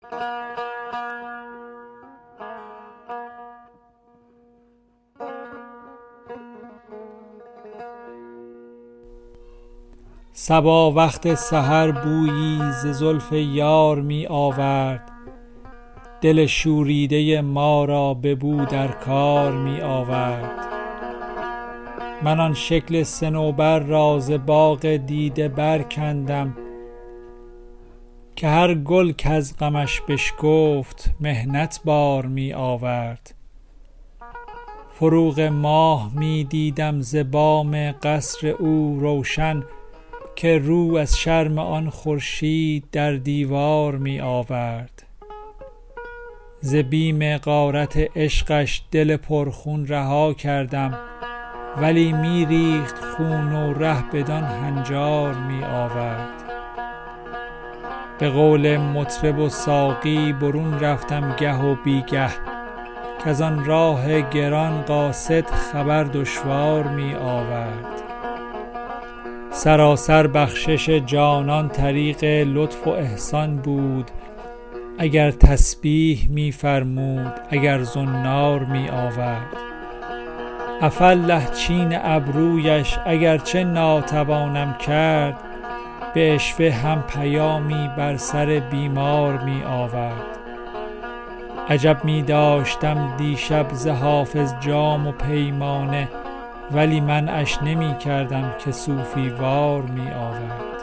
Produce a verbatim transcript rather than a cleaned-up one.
صبا وقت سحر بویی ز زلف یار می آورد، دل شوریده ما را به بو در کار می آورد. من آن شکل صنوبر را ز باغ دیده برکندم، که هر گل کز غمش بشکفت محنت بار می آورد. فروغ ماه می دیدم ز بام قصر او روشن، که رو از شرم آن خورشید در دیوار می آورد. ز بیم غارت عشقش دل پرخون رها کردم، ولی می ریخت خون و ره بدان هنجار می آورد. به قول مطرب و ساقی برون رفتم گه و بیگه، کز آن راه گران قاصد خبر دشوار می آورد. سراسر بخشش جانان طریق لطف و احسان بود، اگر تسبیح می فرمود اگر زنار می آورد. عفالله چین ابرویش اگرچه ناتوانم کرد، به عشوه هم پیامی بر سر بیمار می آورد. عجب می داشتم دیشب ز حافظ جام و پیمانه، ولی منعش نمی کردم که صوفی وار می آورد.